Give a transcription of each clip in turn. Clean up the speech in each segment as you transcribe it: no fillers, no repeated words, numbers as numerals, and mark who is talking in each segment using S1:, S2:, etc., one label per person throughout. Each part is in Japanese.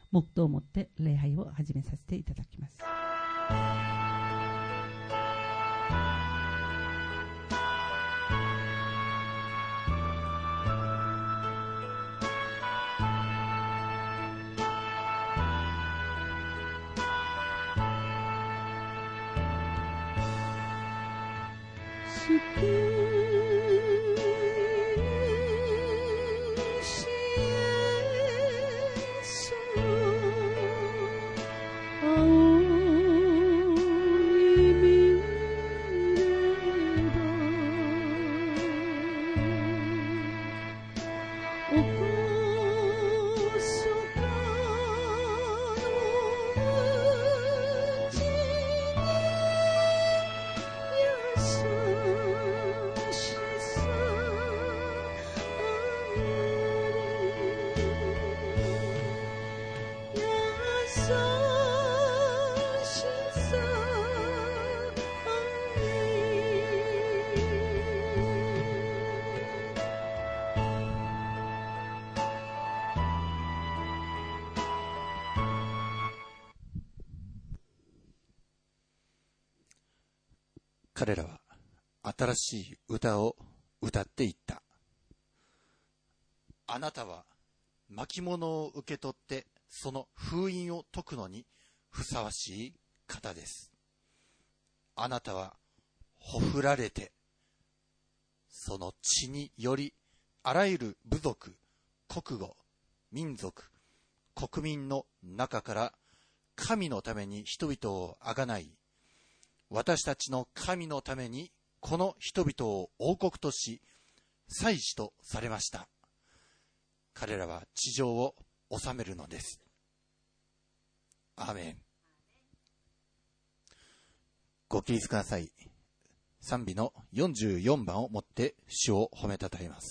S1: 黙祷をもって礼拝を始めさせていただきます。
S2: 彼らは新しい歌を歌っていった。あなたは巻物を受け取ってその封印を解くのにふさわしい方です。あなたはほふられてその血によりあらゆる部族、国語、民族、国民の中から神のために人々をあがない、私たちの神のためにこの人々を王国とし祭司とされました。彼らは地上を治めるのです。アーメン。ご起立ください。賛美の44番をもって主を褒めたたえます。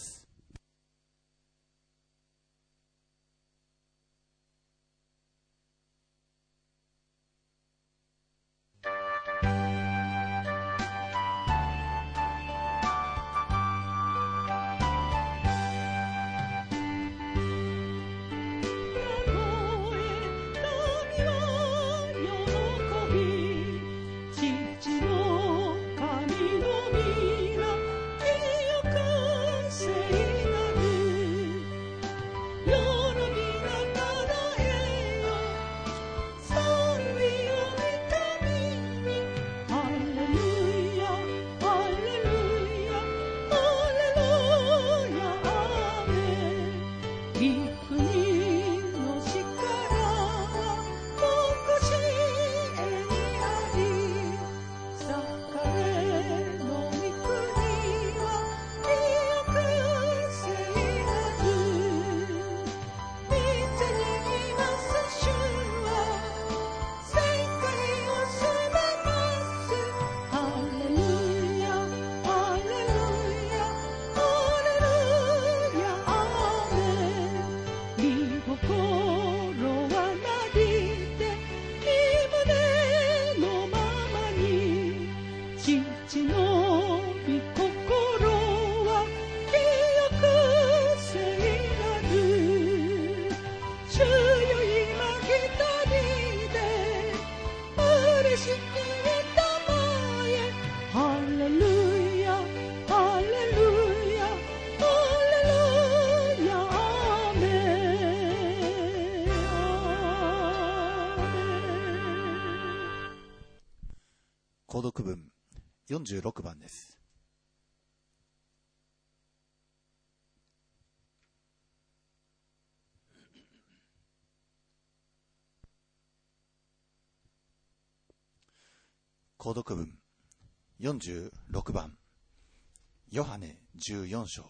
S2: 購読文46番です。購読文46番、ヨハネ14章。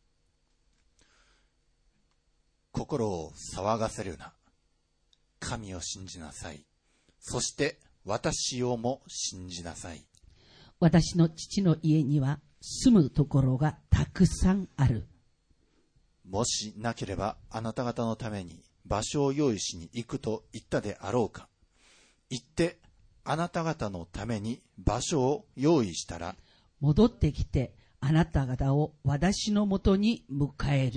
S2: 心を騒がせるな。神を信じなさい。そして私をも信じなさい。
S1: 私の父の家には住むところがたくさんある。
S2: もしなければあなた方のために場所を用意しに行くと言ったであろうか。行ってあなた方のために場所を用意したら、
S1: 戻ってきてあなた方を私のもとに迎える。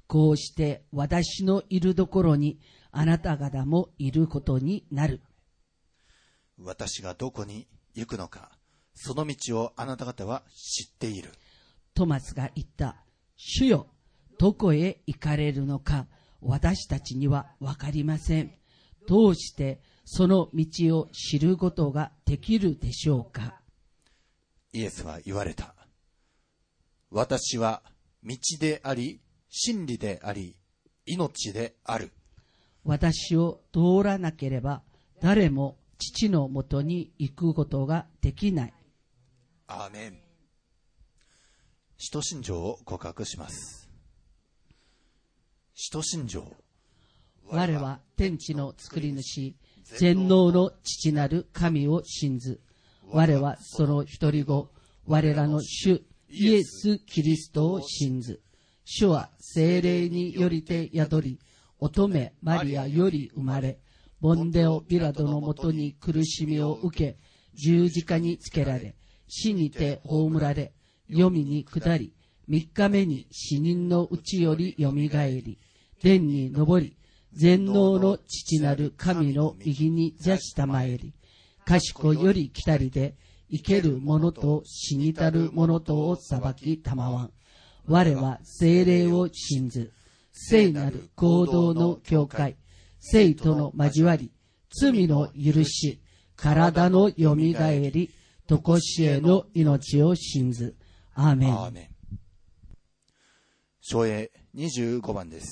S1: こうして私のいるところにあなた方もいることになる。
S2: 私がどこに行くのか、その道をあなた方は知っている。
S1: トマスが言った。主よ、どこへ行かれるのか私たちにはわかりません。どうしてその道を知ることができるでしょうか。
S2: イエスは言われた。私は道であり、真理であり、命である。
S1: 私を通らなければ誰も父のもとに行くことができない。
S2: アーメン。使徒信条を告白します。使徒信条。
S1: 我は天地の作り主、全能の父なる神を信ず。我はその一人子、我らの主イエス・キリストを信ず。主は聖霊によりて宿り、乙女マリアより生まれ、ボンデオ・ピラトのもとに苦しみを受け、十字架につけられ、死にて葬られ、黄泉に下り、三日目に死人のうちよりよみがえり、天に昇り、全能の父なる神の右に座したまえり、賢より来たりで、生ける者と死にたる者とを裁きたまわん。我は聖霊を信ず。聖なる合同の教会、聖との交わり、罪の許し、体のよみがえり、とこしえの命を信ず。アーメン。
S2: アーメン。唱詠25番です。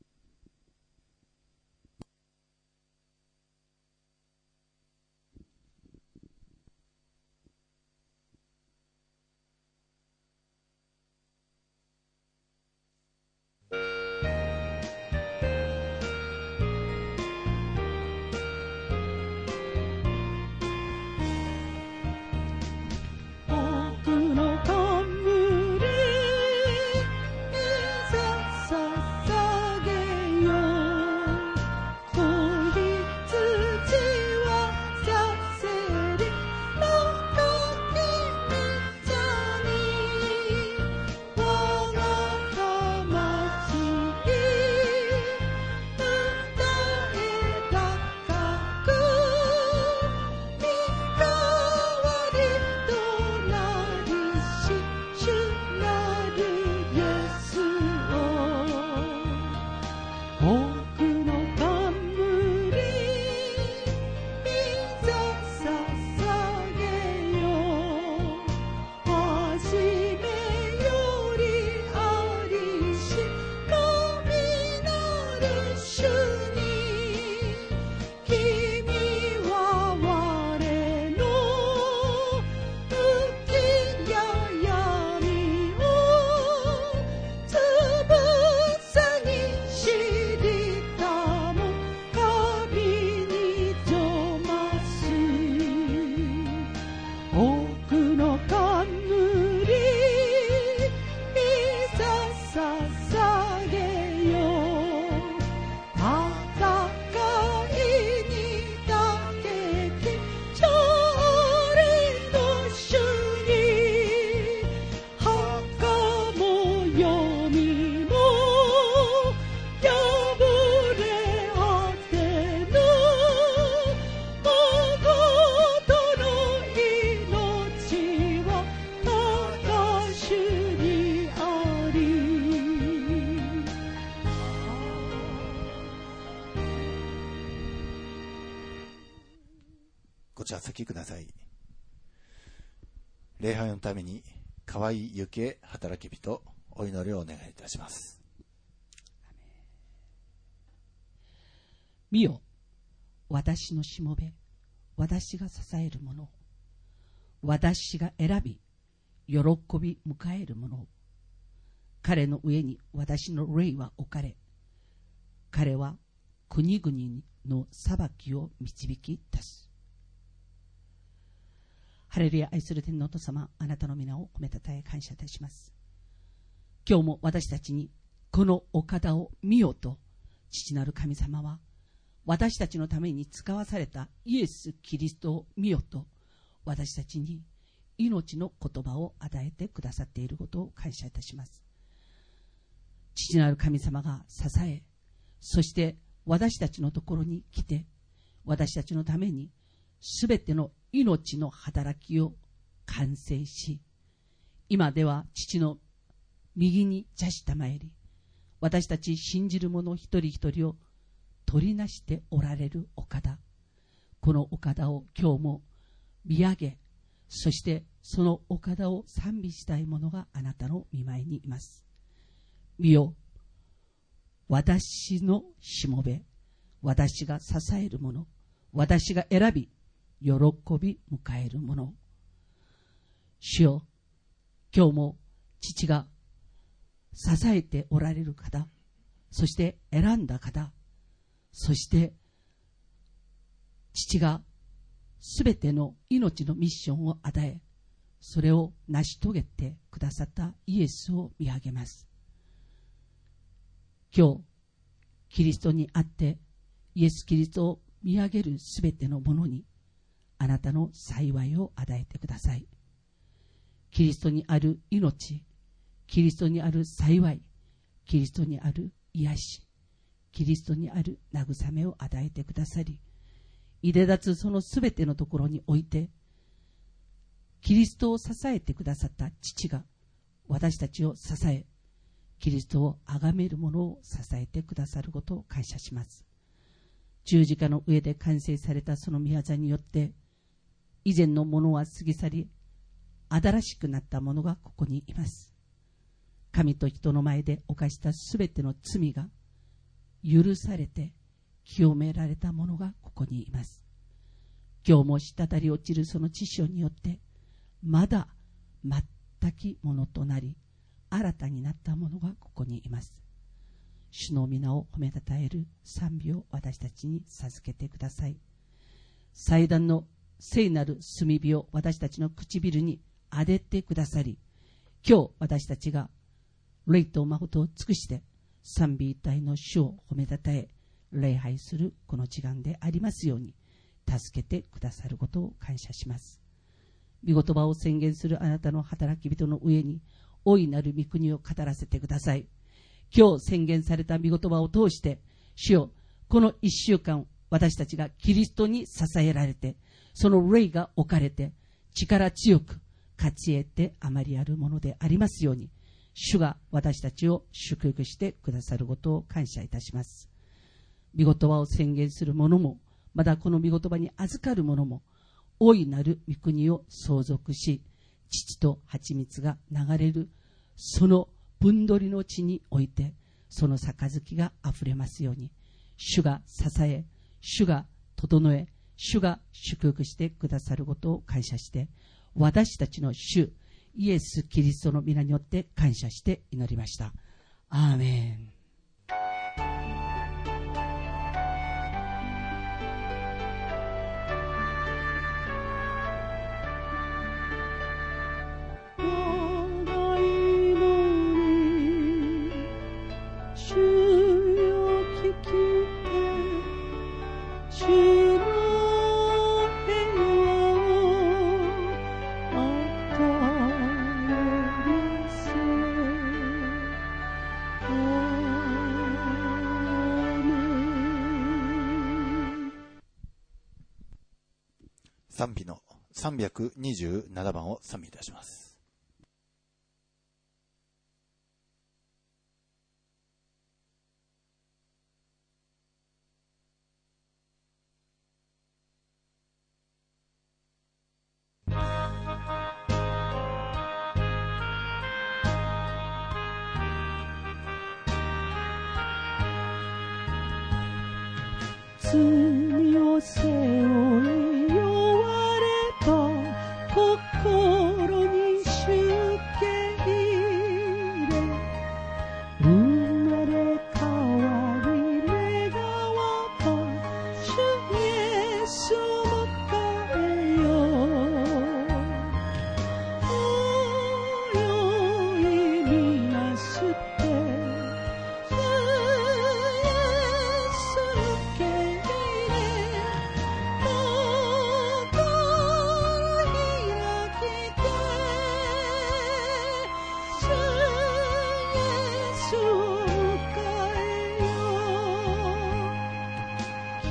S2: こちら先ください。礼拝のために河合幸恵働き人お祈りをお願いいたします。
S1: 見よ、私のしもべ、私が支えるもの、私が選び喜び迎えるもの、彼の上に私の霊は置かれ、彼は国々の裁きを導き出す。ハレルヤ。愛する天のお父様、あなたの皆を込めたたえ感謝いたします。今日も私たちにこのお方を見よと父なる神様は私たちのために使わされたイエス・キリストを見よと私たちに命の言葉を与えてくださっていることを感謝いたします。 父なる神様が支え、そして私たちのところに来て、私たちのためにすべての命の働きを完成し、今では父の右に座したまえり、私たち信じる者一人一人を取りなしておられるお方、このお方を今日も見上げ、そしてそのお方を賛美したい者があなたの御前にいます。見よ、私のしもべ、私が支える者、私が選び喜び迎える者。主よ、今日も父が支えておられる方、そして選んだ方、そして父がすべての命のミッションを与え、それを成し遂げてくださったイエスを見上げます。今日キリストにあってイエス・キリストを見上げるすべてのものにあなたの幸いを与えてください。キリストにある命、キリストにある幸い、キリストにある癒し、キリストにある慰めを与えてくださり、いで立つそのすべてのところにおいてキリストを支えてくださった父が私たちを支え、キリストを崇める者を支えてくださることを感謝します。十字架の上で完成されたその御業によって以前のものは過ぎ去り、新しくなったものがここにいます。神と人の前で犯したすべての罪が許されて清められたものがここにいます。今日も滴り落ちるその知性によってまだ全きものとなり、新たになったものがここにいます。主の皆を褒めたたえる賛美を私たちに授けてください。祭壇の聖なる炭火を私たちの唇に当ててくださり、今日私たちが霊と誠を尽くして賛美一体の主を褒めたたえ礼拝するこの時間でありますように助けてくださることを感謝します。御言葉を宣言するあなたの働き人の上に大いなる御国を語らせてください。今日宣言された御言葉を通して、主よ、この一週間私たちがキリストに支えられて、その霊が置かれて力強く勝ち得てあまりあるものでありますように、主が私たちを祝福してくださることを感謝いたします。御言葉を宣言する者も、まだこの御言葉に預かる者も、大いなる御国を相続し、乳と蜂蜜が流れるその分取りの地において、その杯があふれますように、主が支え、主が整え、主が祝福してくださることを感謝して、私たちの主イエス・キリストの皆によって感謝して祈りました。アーメン。
S2: 賛美の327番を賛美いたします。
S1: 罪を背負い弱れば心に主受け入れ、生まれ変わり願わば主イエスを迎えよう。およいみなすって主イエス受け入れ、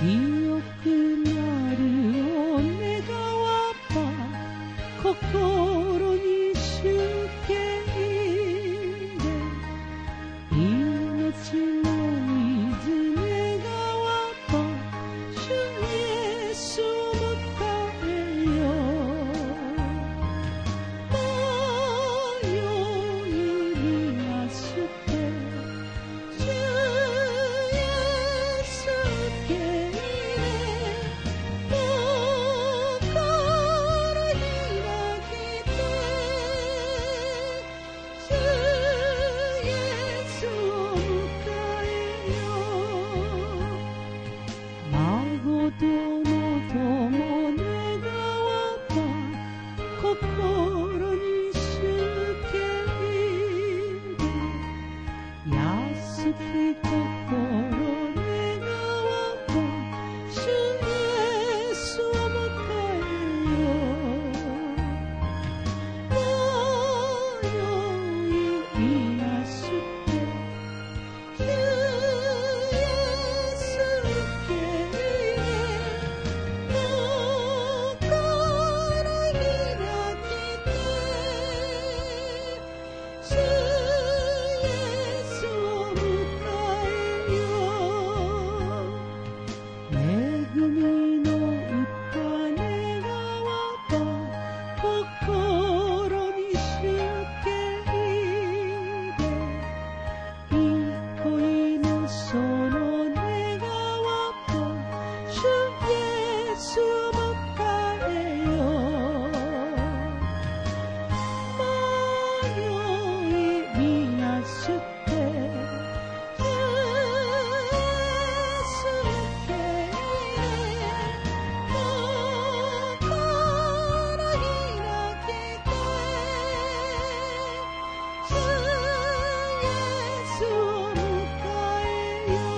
S1: 清くなるを願わば心に主権で命の水願わば主イエスを迎えよ迷いみなして主イエス受け入れ心開きて主イエスを迎えよ孫との友願わば心に主権で安き心願わば主イエスを迎えよ迷いみなして主イエス受け入れ心開きて主イエスを迎えよ恵みの歌願わば心に主権で憩いのその願わば主イエスを迎えよ迷いみなして主イエス受け入れ心開きて主イエスを迎えよ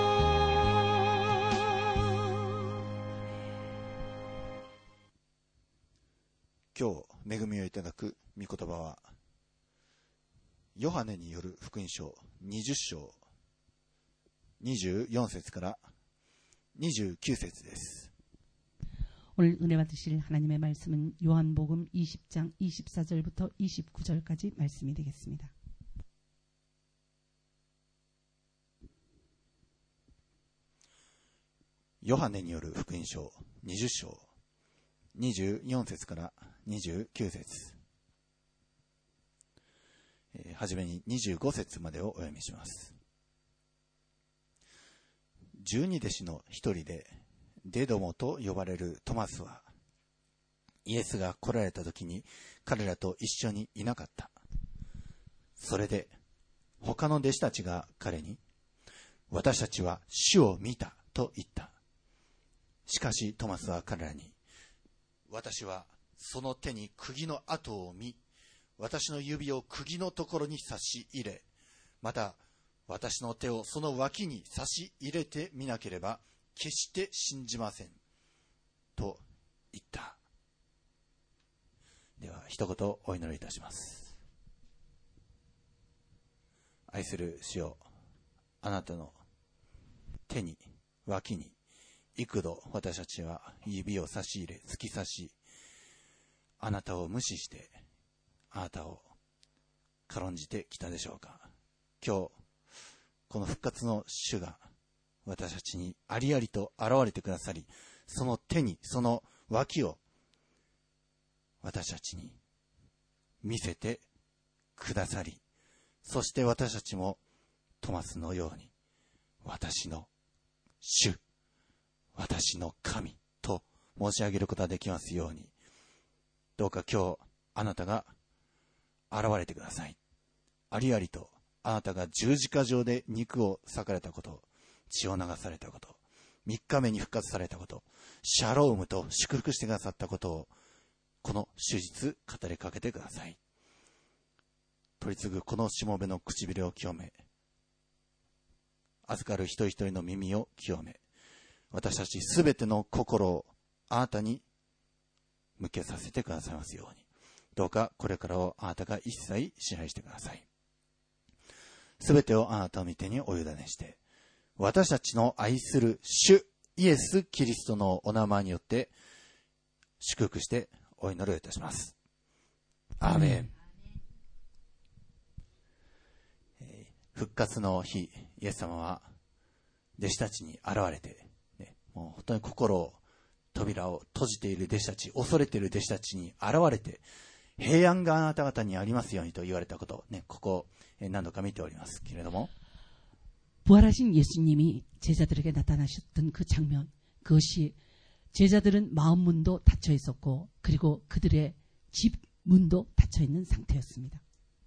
S2: 今日恵みをいただく御言葉はヨハネによる福音書20章24節から29節です。
S1: 오늘 은혜 받으실 하나님의 말씀은 요한복음 20장 24절부터 29절까지 말씀이 되겠습니다.
S2: 요한에による福音書20章24節から29節、はじめに25節までをお読みします。12弟子の一人でデドモと呼ばれるトマスはイエスが来られた時に彼らと一緒にいなかった。それで他の弟子たちが彼に、私たちは主を見たと言った。しかしトマスは彼らに、私はその手に釘の跡を見、私の指を釘のところに差し入れ、また私の手をその脇に差し入れてみなければ決して信じませんと言った。では一言お祈りいたします。愛する主よ、あなたの手に脇に幾度私たちは指を差し入れ突き刺し、あなたを無視してあなたを軽んじてきたでしょうか。今日この復活の主が私たちにありありと現れてくださり、その手にその脇を私たちに見せてくださり、そして私たちもトマスのように私の主、私の神と申し上げることができますように、どうか今日あなたが現れてください。ありありとあなたが十字架上で肉を裂かれたこと、血を流されたこと、3日目に復活されたこと、シャロームと祝福してくださったことをこの手術語りかけてください。取り次ぐこのしもべの唇を清め、預かる一人一人の耳を清め、私たちすべての心をあなたに向けさせてくださいますように、どうかこれからをあなたが一切支配してください。すべてをあなたの御手にお委ねして、私たちの愛する主イエス・キリストのお名前によって祝福してお祈りをいたします。アーメン。復活の日、イエス様は弟子たちに現れて、もう本当に扉を閉じている弟子たち、恐れている弟子たちに現れて、平安があなた方にありますようにと言われたこと、ここ何度か見ておりますけれども、
S1: 부활하신 예수님이 제자들에게 나타나셨던 그 장면, 그것이 제자들은 마음 문도 닫혀 있었고, 그리고 그들의 집 문도 닫혀 있는 상태였습니다.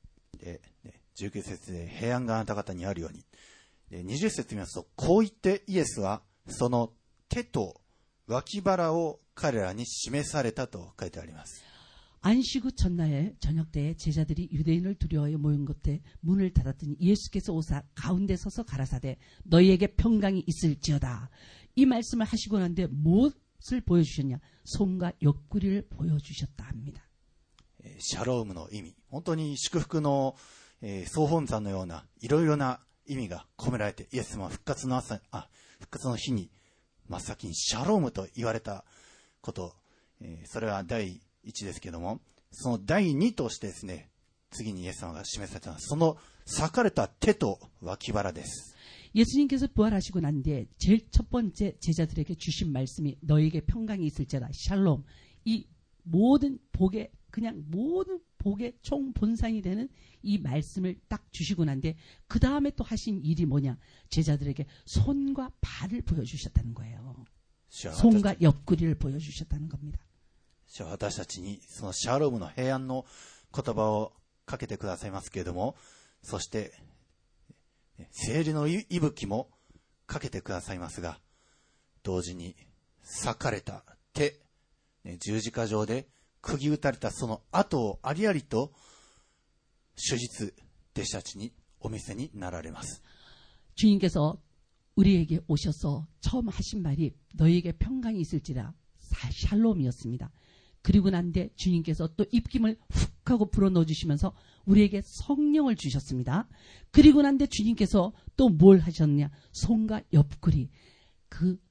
S2: 19節で平安があなた方にあるように。20節見ますと、こう言ってイエスはその手と脇腹を彼らに示されたと書いてあります。
S1: 안식 후 전날 저녁 때에 제자들이 유대인을 두려워해 모인 곳에 문을 닫았더니 예수께서 오사 가운데 서서 가라사대 너희에게 평강이 있을지어다. 이 말씀을 하시고 난 뒤에 무엇을 보여주셨냐? 손과 옆구리를 보여주셨다 합니다.
S2: シャロームの意味、本当に祝福の総本山のようないろいろな意味が込められて、イエス様は復活の日に真っ先にシャロームと言われたこと、それは第1ですけども、その第2としてですね、次にイエス様が示されたのはその裂かれた手と脇腹です。
S1: 예수님께서 부활하시고 난 뒤에 제일 첫 번째 제자들에게 주신 말씀이 너희에게 평강이 있을지어다. 샬롬. 이 모든 복의 그냥 모든 복의 총본산이 되는 이 말씀을 딱 주시고 난 뒤에 그 다음에 또 하신 일이 뭐냐? 제자들에게 손과 발을 보여주셨다는 거예요. 손과 옆구리를 보여주셨다는 겁니다.
S2: 私たちにそのシャロームの平安の言葉をかけてくださいますけれども、そして聖霊の息吹もかけてくださいますが、同時に裂かれた手、十字架上で釘打たれたその後をありありと主実弟子たちにお見せになられます。
S1: 주님께서 우리에게 오셔서 처음 하신 말이 너희에게 평강이 있을지라 샬롬이었습니다. 그리고 난 뒤에 주님께서 또 입김을 훅 하고 불어넣어 주시면서 우리에게 성령을 주셨습니다. 그리고 난 뒤에 주님께서 또 뭘 하셨냐? 손과 옆구리, 그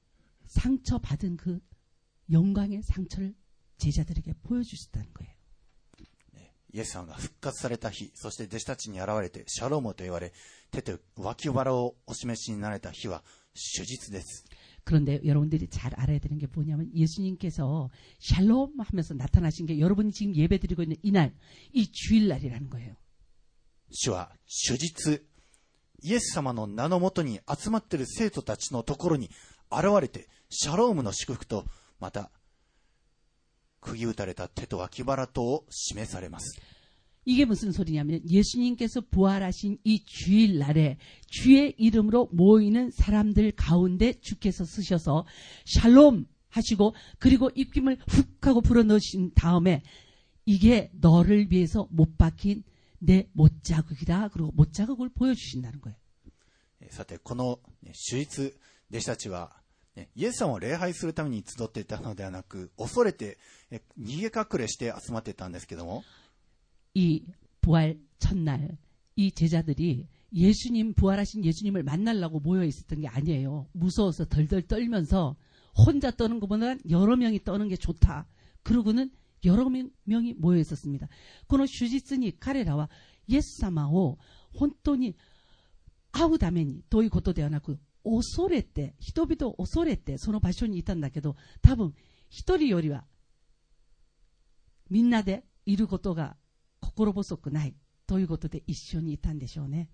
S1: 상처받은 그 영광의 상처를 제자들에게 보여주셨다는 거예요.
S2: イエス様が復活された日、そして弟子たちに現れてシャロームと言われ、手と脇腹をお示しになられた日は主実です。
S1: 그런데 여러분들이 잘 알아야 되는 게 뭐냐면 예수님께서 샬롬 하면서 나타나신 게 여러분이 지금 예배드리고 있는 이날, 이 주일날이라는 거예요.
S2: 主は主実、イエス様の名のもとに集まっている生徒たちのところに現れて、シャロームの祝福とまた釘打たれた手と脇腹とを示されます。
S1: 이게 무슨 소리냐면 예수님께서 부활하신 이 주일날에 주의 이름으로 모이는 사람들 가운데 주께서 쓰셔서 샬롬 하시고 그리고 입김을 훅 하고 불어넣으신 다음에 이게 너를 위해서 못 박힌 내 못자국이다. 그리고 못자국을 보여주신다는 거예요.
S2: さてこの主実弟子たちはイエス様を礼拝するために集っていたのではなく、恐れて逃げ隠れして集まっていたんですけども、
S1: 이 부활 첫날 이 제자들이 예수님 부활하신 예수님을 만나려고 모여 있었던 게 아니에요. 무서워서 덜덜 떨면서 혼자 떠는 것보다 여러 명이 떠는 게 좋다. 그러고는 여러 명이 모여 있었습니다. この主実に彼らはイエス様を本当に会うためにということではなく、恐れて人々を恐れてその場所にいたんだけど、多分一人よりはみんなでいることが心細くないということで一緒にいたんでしょうね。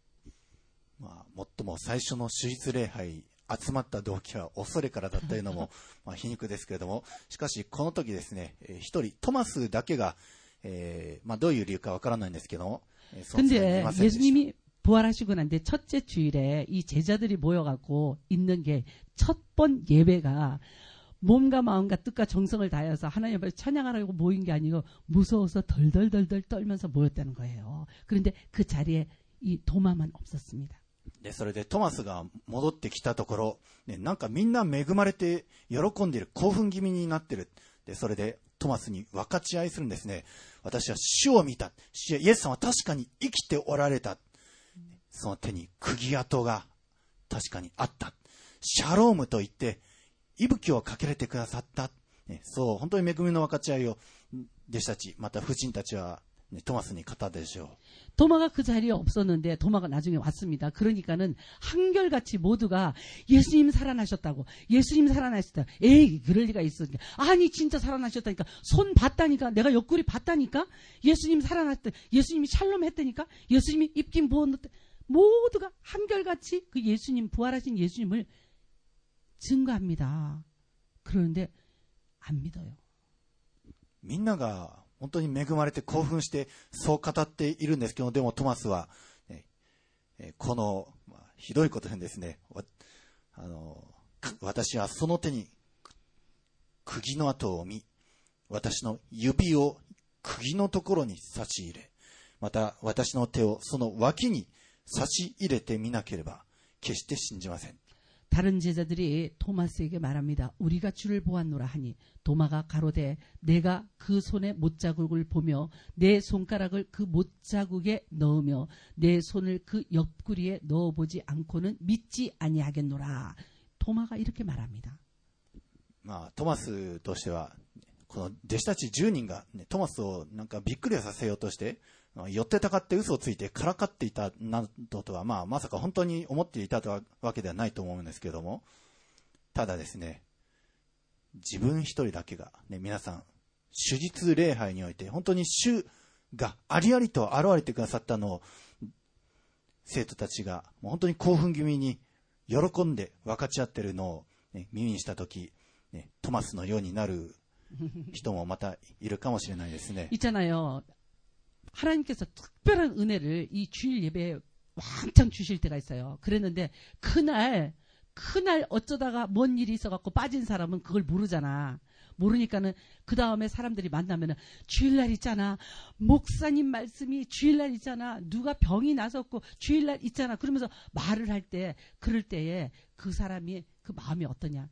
S2: 最も最初の主実礼拝集まった動機は恐れからだったのも皮肉ですけれども、しかしこの時ですね、一人トマスだけが、どういう理由かわからないんですけども、
S1: 근데 예수님이 부활하시고 난 뒤에 첫째 주일에 이 제자들이 모여갖고 있는 게 첫 번 예배가 몸과 마음과 뜻과 정성을 다해서 하나님을 찬양하라고 모인 게 아니고 무서워서 덜덜덜덜 떨면서 모였다는 거예요. 그런데 그 자리에 이 도마만 없었습니다.
S2: それでトマスが戻ってきたところ、なんかみんな恵まれて喜んでいる、興奮気味になっている。それでトマスに分かち合いするんですね。私は主を見た。イエス様は確かに生きておられた。その手に釘跡が確かにあった。シャロームと言って息吹をかけれてくださった。そう、本当に恵みの分かち合いを弟子たち、また婦人たちは、トマスに語ったでしょう。
S1: 도마가 그 자리에 없었는데 도마가 나중에 왔습니다. 그러니까는 한결같이 모두가 예수님 살아나셨다고, 예수님 살아나셨다. 에이, 그럴 리가 있어. 아니 진짜 살아나셨다니까. 손 봤다니까. 내가 옆구리 봤다니까. 예수님 살아났다. 예수님이 샬롬 했다니까. 예수님이 입김 부었다. 모두가 한결같이 그 예수님, 부활하신 예수님을 증거합니다. 그런데 안 믿어요.
S2: みんなが本当に恵まれて興奮してそう語っているんですけど、でもトマスは、この、ひどいことにですね、私はその手に釘の跡を見、私の指を釘のところに差し入れ、また私の手をその脇に差し入れてみなければ決して信じません。
S1: 다른 제자들이 토마스에게 말합니다. 우리가 주를 보았노라 하니 도마가 가로되 내가 그 손의 못자국을 보며 내 손가락을 그 못자국에 넣으며 내 손을 그 옆구리에 넣어보지 않고는 믿지 아니하겠노라. 도마가 이렇게 말합니다.
S2: トマスとしてはこの弟子たち10人が、トマスをなんかびっくりさせようとして寄ってたかって嘘をついてからかっていたなどとは、まさか本当に思っていたわけではないと思うんですけども、ただですね、自分一人だけが、皆さん主日礼拝において本当に主がありありと現れてくださったのを生徒たちがもう本当に興奮気味に喜んで分かち合っているのを、耳にしたとき、トマスのようになる人もまたいるかもしれないですね。
S1: 있잖아요. 하나님께서 특별한 은혜를 이 주일 예배에 왕창 주실 때가 있어요. 그랬는데 그날 어쩌다가 뭔 일이 있어갖고 빠진 사람은 그걸 모르잖아. 모르니까는 그 다음에 사람들이 만나면은 주일날 있잖아. 목사님 말씀이 주일날 있잖아. 누가 병이 나섰고 주일날 있잖아. 그러면서 말을 할 때, 그럴 때에 그 사람이 그 마음이 어떠냐.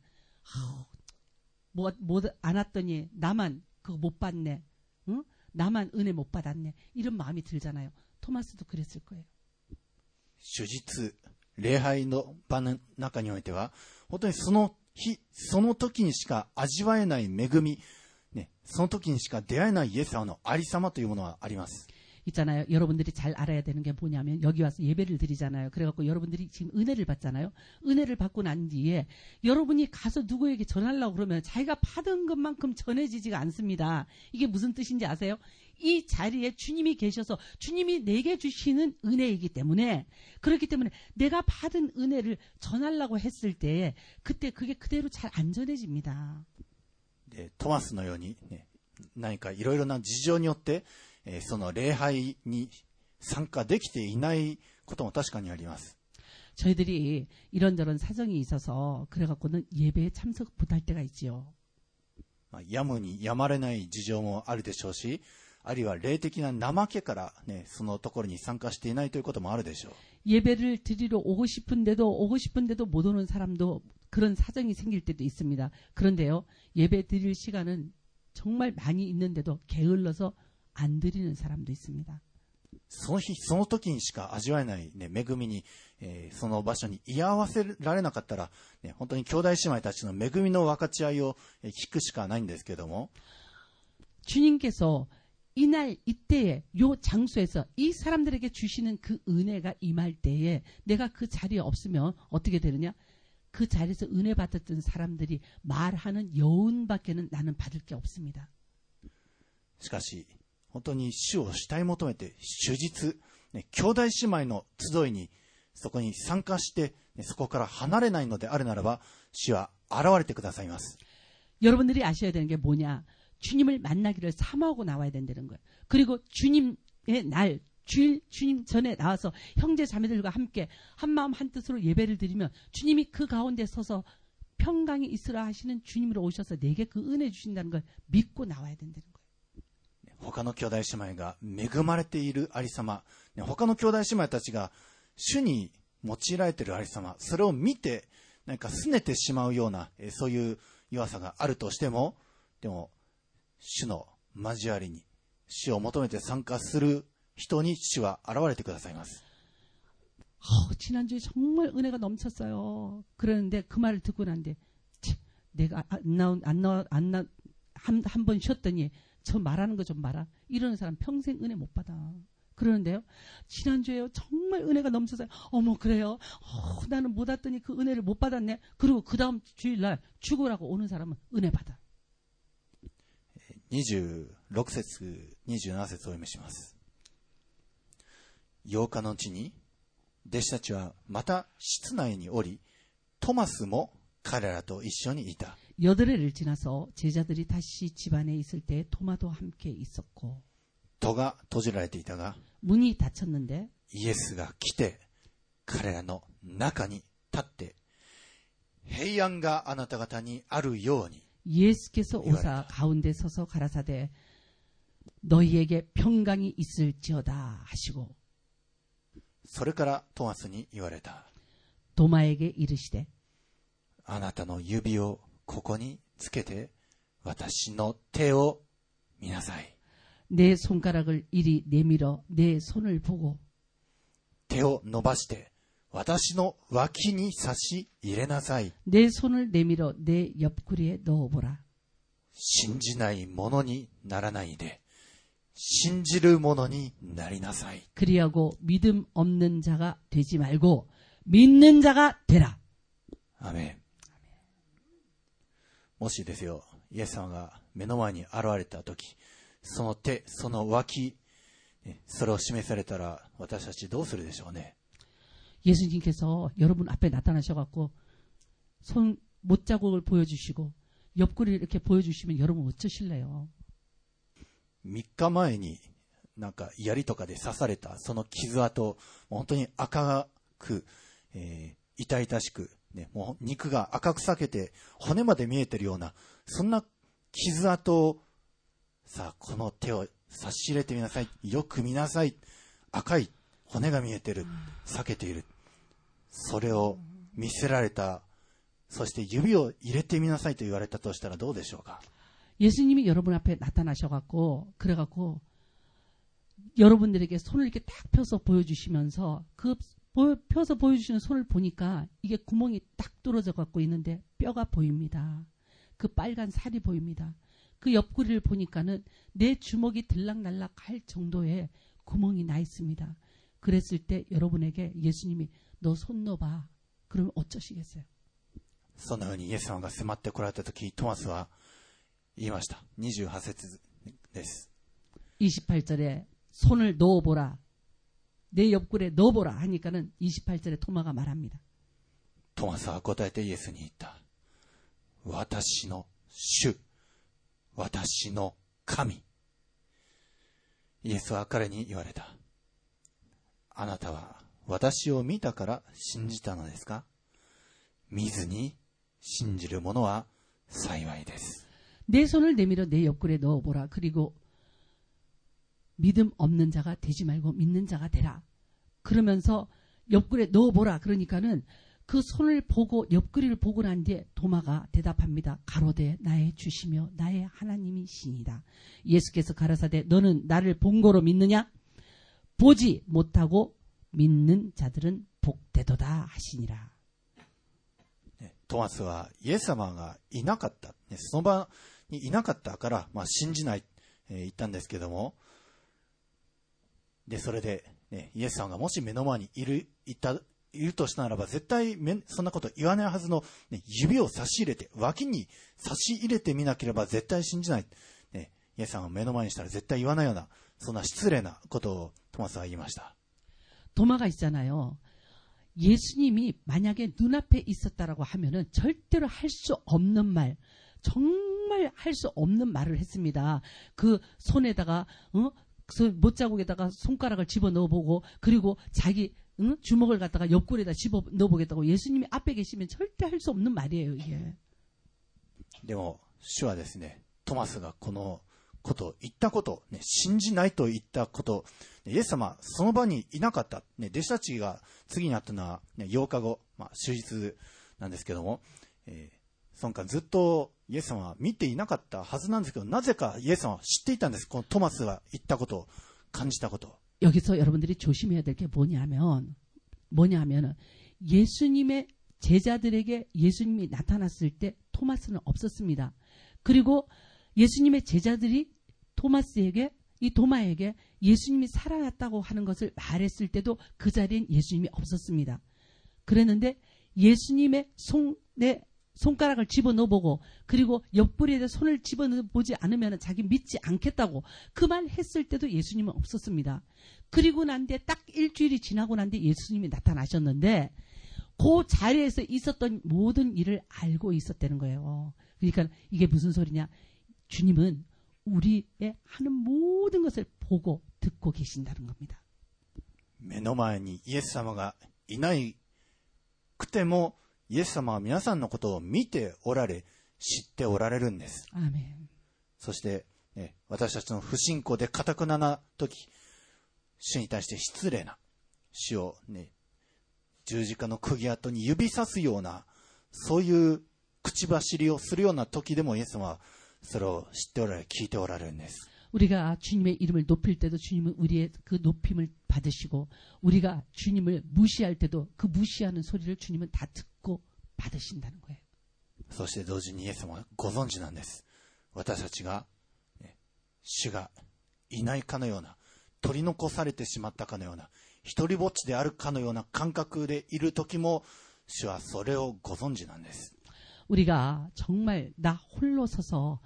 S1: 뭐 안 왔더니 나만 그거 못 받네. 응? 나만 은혜 못 받았네. 이런 마음이 들잖아요. 토마스도 그랬을 거예요.
S2: 主日礼拝の場の中においては本当にその日その時にしか味わえない恵み、その時にしか出会えないイエス様のありさまというものはあります。
S1: 있잖아요. 여러분들이 잘 알아야 되는 게 뭐냐면 여기 와서 예배를 드리잖아요. 그래갖고 여러분들이 지금 은혜를 받잖아요. 은혜를 받고 난 뒤에 여러분이 가서 누구에게 전하려고 그러면 자기가 받은 것만큼 전해지지가 않습니다. 이게 무슨 뜻인지 아세요? 이 자리에 주님이 계셔서 주님이 내게 주시는 은혜이기 때문에, 그렇기 때문에 내가 받은 은혜를 전하려고 했을 때에 그때 그게 그대로 잘 안 전해집니다.
S2: トマスのように、何かいろいろな事情によってその礼拝に参加できていないことも確かにあります。
S1: 저희들이 이런저런 사정이 있어서 그래갖고는 예배에 참석 못할 때가 있지요.
S2: やむにやまれない事情もあるでしょうし、あるいは霊的な怠けから、そのところに参加していないということもあるでしょう。
S1: 예배를 드리러 오고 싶은데도 못 오는 사람도 그런 사정이 생길 때도 있습니다. 그런데요, 예배 드릴 시간은 정말 많이 있는데도 게을러서 안 드리는 사람도 있습니다.
S2: その日その時にしか味わえない、恵みに、その場所に居合わせられなかったら、本当に兄弟姉妹たちの恵みの分かち合いを聞くしかないんですけども、
S1: 주님께서 이날 이때에 요 장소에서 이 사람들에게 주시는 그 은혜가 임할 때에 내가 그 자리에 없으면 어떻게 되느냐? 그 자리에서 은혜 받았던 사람들이 말하는 여운밖에는 나는 받을 게 없습니다.
S2: しかし本当に主を慕い求めて主日、兄弟姉妹の集いにそこに参加して、そこから離れないのであるならば主は現れてくださいます。
S1: 여러분들이 아셔야 되는 게 뭐냐? 주님을 만나기를 사모하고 나와야 된다는 거예요. 그리고 주님의 날, 주님 전에 나와서 형제 자매들과 함께 한마음 한뜻으로 예배를 드리면 주님이 그 가운데 서서 평강이 있으라 하시는 주님으로 오셔서 내게 그 은혜 주신다는 걸 믿고 나와야 된다는 거예요.
S2: 他の兄弟姉妹が恵まれているありさま、他の兄弟姉妹たちが主に用いられているありさま、それを見てなんか拗ねてしまうようなそういう弱さがあるとしても、でも主の交わりに主を求めて参加する人に主は現れてくださいます。
S1: 지난주에 정말 은혜가 넘쳤어요. 그러는데 그 말을 듣고 난데 내가 한 번 쉬었더니 저 말하는 거 좀 봐라. 이러는 사람 평생 은혜 못 받아. 그러는데요. 지난주에요. 정말 은혜가 넘쳐서 어머 그래요. 나는 못 왔더니 그 은혜를 못 받았네. 그리고 그 다음 주일날 죽으라고 오는 사람은 은혜 받아.
S2: 26節、27節を読みします。8日のうちに、弟子たちはまた室内におり、トマスも彼らと一緒にいた。
S1: 8회를 지나서 제자들이 다시 집 안에 있을 때 토마도 함께 있었고
S2: 戸が閉じられていたが、
S1: 문이 닫혔는데
S2: イエスが来て、彼らの中に立って、平安があなた方にあるように。
S1: 예수께서 오사 가운데 서서 가라사대 너희에게 평강이 있을지어다 하시고
S2: それからトマスに言われた。
S1: 도마에게 이르시되
S2: あなたの指をここにつけて私の手を見なさい。
S1: 내 손가락을 이리 내밀어 내 손을 보고
S2: 手を伸ばして私の脇に差し入れなさい。
S1: 내 손을 내밀어 내 옆구리에 넣어보라.
S2: 信じない者にならないで信じる者になりなさい。
S1: 그리하고 믿음 없는 자가 되지 말고 믿는 자가 되라.
S2: アメン。もしですよ、イエス様が目の前に現れたとき、その手、その脇、それを示されたら私たちどうするでしょうね。
S1: 예수님께서 여러분 앞에 나타나셔갖고 손 못자국을 보여주시고 옆구리를 이렇게 보여주시면 여러분 어쩌실래요?
S2: 3日前になんか槍とかで刺されたその傷跡、本当に赤く、痛々しく、ね、もう肉が赤く裂けて骨まで見えてるようなそんな傷跡を、さあこの手を差し入れてみなさい、よく見なさい、赤い骨が見えてる、裂けている、それを見せられた。そして指を入れてみなさいと言われたとしたらどうでしょうか。
S1: 예수님이 여러분 앞에 나타나셔갖고 그래갖고 여러분들에게 손을 이렇게 딱 펴서 보여주시면서 그 펴서 보여주시는 손을 보니까 이게 구멍이 딱 뚫어져 갖고 있는데 뼈가 보입니다. 그 빨간 살이 보입니다. 그 옆구리를 보니까는 내 주먹이 들락날락 할 정도의 구멍이 나 있습니다. 그랬을 때 여러분에게 예수님이 너 손 넣어봐. 그러면 어쩌시겠어요?
S2: そのようにイエス様が迫ってこられたとき、トマスは言いました。28節です。
S1: 28절에 손을 넣어보라. 내 옆구리에 넣어보라 하니까는 28절에 토마가 말합니다.
S2: トマスは答えてイエスに言った。私の主、私の神。イエスは彼に言われた。あなたは私を見たから信じたのですか？見ずに信じる者は幸いです。
S1: 내 손을 내밀어 내 옆구리에 넣어보라. 그리고 믿음 없는 자가 되지 말고 믿는 자가 되라. 그러면서 옆구리에 넣어보라. 그러니까는 그 손을 보고 옆구리를 보고 난 뒤에 도마가 대답합니다. 가로되 나의 주시며 나의 하나님이시니이다. 예수께서 가라사대 너는 나를 본 거로 믿느냐? 보지 못하고 믿는 자들은 복되도다 하시니라.
S2: トマスはイエス様がいなかった、その場にいなかったから、信じない、言ったんですけども、でそれで、イエス様がもし目の前にいるとしたならば絶対そんなこと言わないはずの、指を差し入れて脇に差し入れてみなければ絶対信じない、イエス様が目の前にしたら絶対言わないようなそんな失礼なことをトマスは言いました。
S1: 도마가 있잖아요. 예수님이 만약에 눈앞에 있었다라고 하면은 절대로 할 수 없는 말, 정말 할 수 없는 말을 했습니다. 그 손에다가 그 못자국에다가 손가락을 집어 넣어보고 그리고 자기 주먹을 갖다가 옆구리에다 집어 넣어보겠다고 예수님이 앞에 계시면 절대 할 수 없는 말이에요, 이게.
S2: でも主はですね、トマスがこのことを言ったこと、信じないと言ったこと、イエス様その場にいなかった、弟子たちが次に会ったのは、8日後、終日なんですけども、その間ずっとイエス様は見ていなかったはずなんですけど、なぜかイエス様は知っていたんです。このトマスが言ったことを感じたこと。
S1: 여기서 여러분들이 조심해야 될 게 뭐냐면 예수님의 제자들에게 예수님이 나타났을 때 토마스는 없었습니다. 그리고 예수님의 제자들이 이 도마에게 예수님이 살아났다고 하는 것을 말했을 때도 그 자리엔 예수님이 없었습니다. 그랬는데 예수님의 손가락을 집어넣어보고 그리고 옆구리에 손을 집어넣어보지 않으면 자기 믿지 않겠다고 그 말 했을 때도 예수님은 없었습니다. 그리고 난 뒤에 딱 일주일이 지나고 난 뒤에 예수님이 나타나셨는데 그 자리에서 있었던 모든 일을 알고 있었다는 거예요. 그러니까 이게 무슨 소리냐? 주님은 우리의 하는 모든 것을 보고 듣고 계신다는 겁니다.
S2: 目の前にイエス様がいないくてもイエス様は皆さんのことを見ておられ、知っておられるんです。
S1: アーメン。
S2: そして、私たちの不信仰で堅な時、主に対して失礼な、主を、十字架の釘跡に指さすような、そういう口走りをするような時でもイエス様はそれを知っておられ、聞いておられるんです。
S1: 우리가 주님의 이름을 높일 때도 주님은 우리의 그 높임을 받으시고 우리가 주님을 무시할 때도 그 무시하는 소리를 주님은 다 듣고 받으신다는 거예요.
S2: そして同時にイエス様はご存知なんです。私たちが、主がいないかのような、取り残されてしまったかのような、一人ぼっちであるかのような感覚でいる時も主はそれをご存知なんです。
S1: 우리가 정말 나 홀로 서서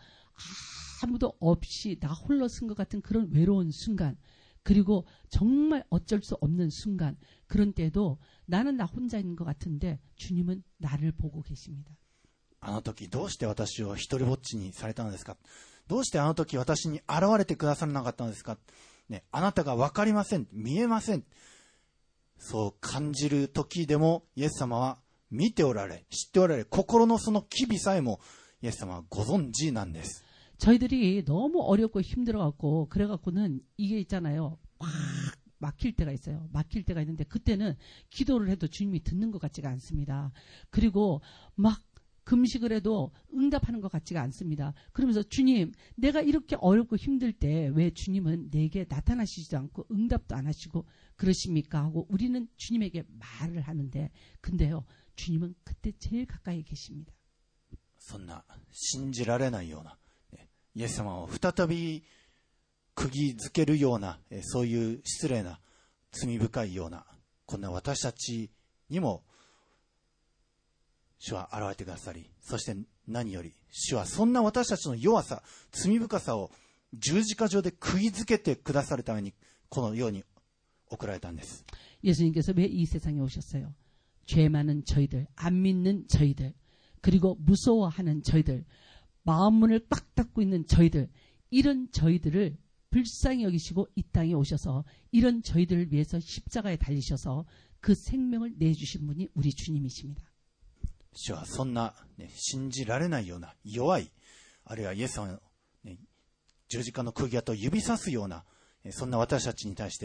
S1: 아무도 없이 나 홀로 쓴 것 같은 그런 외로운 순간, 그리고 정말 어쩔 수 없는 순간, 그런 때도 나는 나 혼자 있는 것 같은데 주님은 나를 보고 계십니다.
S2: あの時どうして私を一人ぼっちにされたのですか？どうしてあの時私に現れてくださらなかったのですか？あなたが分かりません、見えません。そう感じる時でもイエス様は見ておられ、知っておられ、心のその機微さえもイエス様はご存知なんです。
S1: 저희들이 너무 어렵고 힘들어갖고 그래갖고는 이게 있잖아요. 꽉 막힐 때가 있어요. 막힐 때가 있는데 그때는 기도를 해도 주님이 듣는 것 같지가 않습니다. 그리고 막 금식을 해도 응답하는 것 같지가 않습니다. 그러면서 주님, 내가 이렇게 어렵고 힘들 때 왜 주님은 내게 나타나시지도 않고 응답도 안 하시고 그러십니까? 하고 우리는 주님에게 말을 하는데 근데요, 주님은 그때 제일 가까이 계십니다.
S2: そんな信じられないような、イエス様を再び釘付けるような、そういう失礼な罪深いようなこんな私たちにも主は現れてくださり、そして何より主はそんな私たちの弱さ、罪深さを十字架上で釘付けてくださるためにこの世に送られたんです。
S1: 예수님께서 왜 이 세상에 오셨어요? 죄 많은 저희들, 안 믿는 저희들, 그리고 무서워하는 저희들, 마음문을 꽉 닫고 있는 저희들, 이런 저희들을 불쌍히 여기시고 이 땅에 오셔서 이런 저희들을 위해서 십자가에 달리셔서 그 생명을 내주신 분이 우리 주님이십니다.
S2: 主はそんな、信じられないような弱い、あるいはイエス様の、十字架の釘跡を指さすような、そんな私たちに対して、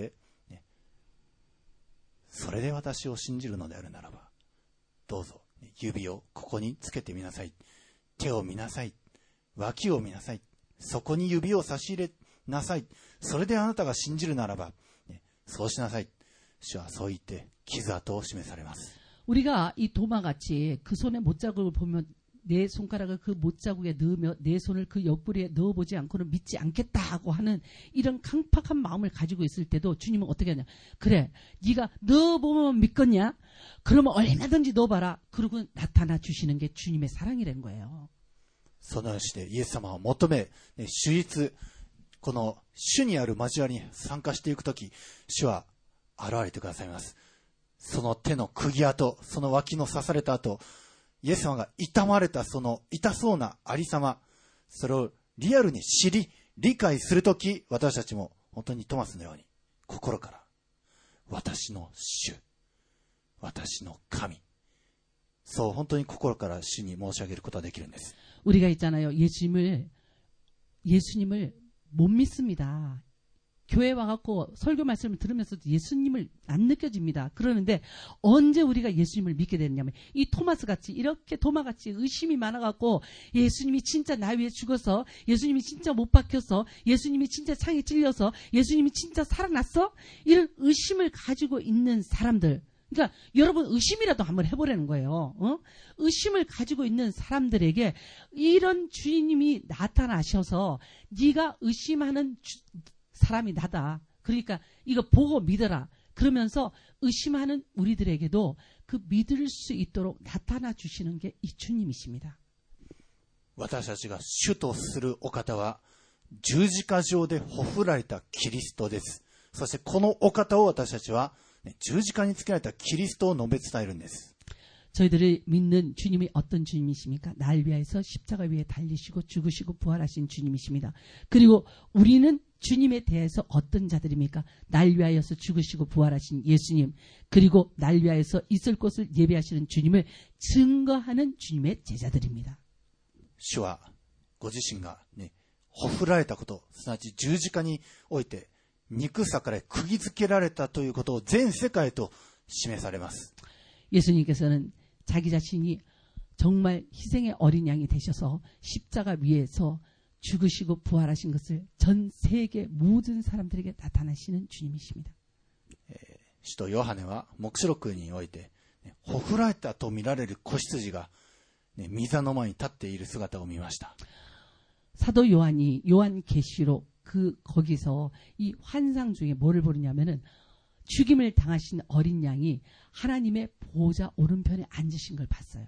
S2: それで私を信じるのであるならばどうぞ指をここにつけてみなさい、手を見なさい、脇を見なさい、そこに指を差し入れなさい、それであなたが信じるならば、そうしなさい。主はそう言って傷跡を示されます。
S1: 우리가 이 도마같이 그 손에 못자국을 보면 내 손가락을 그 못자국에 넣으며 내 손을 그 옆구리에 넣어보지 않고는 믿지 않겠다고 하는 이런 강팍한 마음을 가지고 있을 때도 주님은 어떻게 하냐. 그래, 네가 넣어보면 믿겠냐? 그러면 얼마든지 넣어봐라. 그러고 나타나 주시는 게 주님의 사랑이라는 거예요.
S2: そのようにしてイエス様を求め、主律、この主にある交わりに参加していくとき、主は現れてくださいます。その手の釘跡、その脇の刺された跡、イエス様が痛まれたその痛そうなありさま、それをリアルに知り、理解するとき、私たちも本当にトマスのように心から私の主、私の神、そう本当に心から主に申し上げることができるんです。
S1: 우리가 있잖아요. 예수님을 못 믿습니다. 교회 와갖고 설교 말씀을 들으면서도 예수님을 안 느껴집니다. 그러는데 언제 우리가 예수님을 믿게 되느냐면 이 토마스같이 이렇게 도마같이 의심이 많아갖고 예수님이 진짜 나 위해 죽어서 예수님이 진짜 못 박혀서 예수님이 진짜 창에 찔려서 예수님이 진짜 살아났어? 이런 의심을 가지고 있는 사람들, 그러니까 여러분 의심이라도 한번 해보라는 거예요. 의심을 가지고 있는 사람들에게 이런 주님이 나타나셔서 네가 의심하는 사람이 나다. 그러니까 이거 보고 믿어라. 그러면서 의심하는 우리들에게도 그 믿을 수 있도록 나타나 주시는 게 이 주님이십니다.
S2: 私たちが主とするお方は十字架上でほふられたキリストです。そしてこのお方を私たちは十字架につけられたキリストを述べ伝えるんです。
S1: 저희들이 믿는 주님이 어떤 주님이십니까? 날 위하여서 십자가 위에 달리시고 죽으시고 부활하신 주님이십니다. 그리고 우리는 주님에 대해서 어떤 자들입니까? 날 위하여서 죽으시고 부활하신 예수님, 그리고 날 위하여서 있을 곳을 예배하시는 주님을 증거하는 주님의 제자들입니다.
S2: 主はご自身がほふられたこと、すなわち十字架において肉さから釘付けられたということを全世界と示されます。
S1: 예수님께서는 자기 자신이 정말 희생의 어린 양이 되셔서 십자가 위에서 죽으시고 부활하신 것을 전 세계 모든 사람들에게 나타나시는 주님이십니다.
S2: 使徒ヨハネは黙示録においてほふられたと見られる子羊が御座の前に立っている姿を見ました。
S1: 사도 요한이 요한계시록 거기서 이 환상 중에 뭐를 보느냐면은 죽임을 당하신 어린 양이 하나님의 보좌 오른편에 앉으신 걸 봤어요.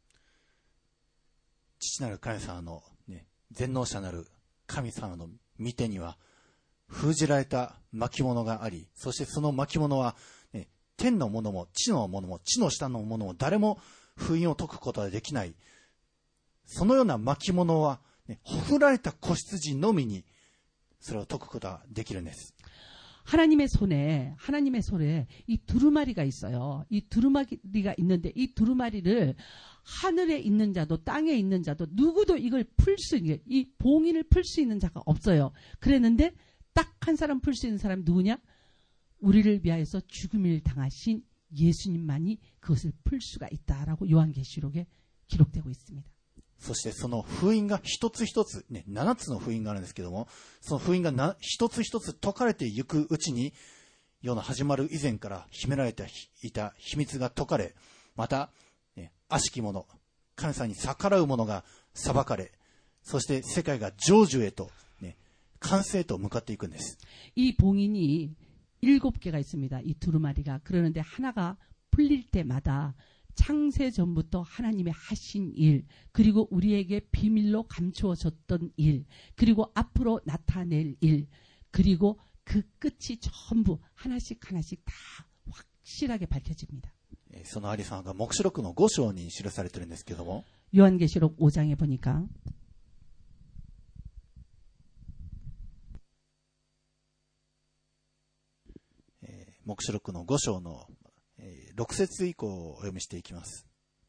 S2: 父なる神様の、全能者なる神様の御手には封じられた巻物があり、そしてその巻物は、天のものも地のものも地の下のものも誰も封印を解くことはできない。そのような巻物は、ほふられた子羊のみにそれを解くことができるんです。
S1: 하나님의 손에 이 두루마리가 있어요. 이 두루마리가 있는데 이 두루마리를 하늘에 있는 자도 땅에 있는 자도 누구도 이걸 풀 수 있는 이 봉인을 풀 수 있는 자가 없어요. 그랬는데 딱 한 사람 풀 수 있는 사람이 누구냐? 우리를 위하여서 죽음을 당하신 예수님만이 그것을 풀 수가 있다라고 요한계시록에 기록되고 있습니다.
S2: そしてその封印が一つ一つ、7つの封印があるんですけども、その封印が一つ一つ解かれていくうちに、世の始まる以前から秘められていた秘密が解かれ、また、悪しき者、神様に逆らう者が裁かれ、そして世界が成就へと、完成へと向かっていくんです。
S1: 이 봉인이 7개가 있습니다. 이 두루마리가. 그러는데 하나가 풀릴 때마다 창세 전부터 하나님의 하신 일, 그리고 우리에게 비밀로 감추어졌던 일, 그리고 앞으로 나타낼 일, 그리고 그 끝이 전부 하나씩 하나씩 다 확실하게 밝혀집니다.
S2: そのありさまが黙示録の5章に記されているんですけども、
S1: 요한계시록 5장에 보니까
S2: 黙示録の5章の6節以降をお読みしていきます。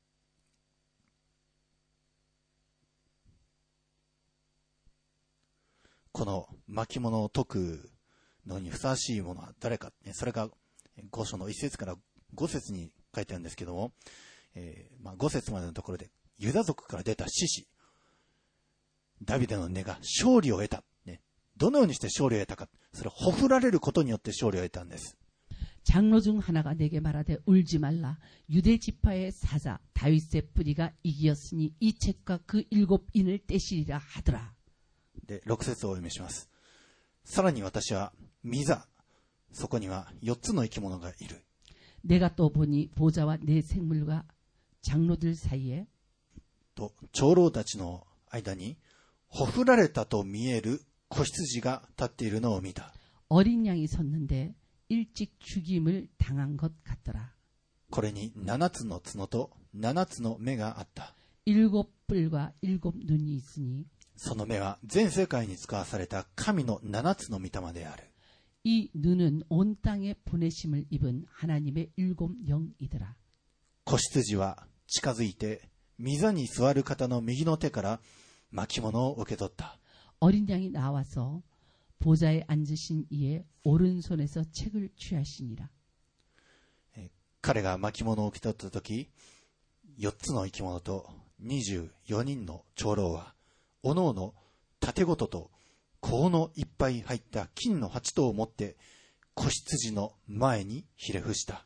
S2: この巻物を解くのにふさわしいものは誰か、それが5章の1節から5節に書いてあるんですけども、5節までのところでユダ族から出た獅子ダビデの根が勝利を得た、どのようにして勝利を得たか、それをほふられることによって勝利を得たんです。
S1: 장로 중 하나가 내게 말하되 울지 말라. 유대 지파의 사자 다윗의 뿌리가 이기었으니 이 책과 그 7인을 떼시리라 하더라.
S2: で、6節をお読みします。さらに私は御座、そこには4つの生き物がいる。
S1: 내가 또 보니 보좌와 네 생물과 장로들 사이에
S2: と長老たちの間にほふられたと見える子羊が立っているのを見た。
S1: 어린 양이 섰는데 일찍 죽임을 당한 것 같더라.
S2: これに7つの角と7つの目があった。
S1: 7 뿔과 7 눈이 있으니
S2: その目は全世界に使わされた神の7つの御霊である。
S1: 이 눈은 온 땅에 보내심을 입은 하나님의 7 영이더라.
S2: 子羊は近づいて御座に座る方の右の手から巻物を受け取った。
S1: 어린 양이 나와서 보좌에 앉으신 이의 오른손에서 책을 취하시니라.
S2: 彼が巻物を受け取ったとき、4つの生き物と24人の長老は、おのおの盾ごとと香のいっぱい入った金の鉢刀を持って子羊の前にひれ伏した。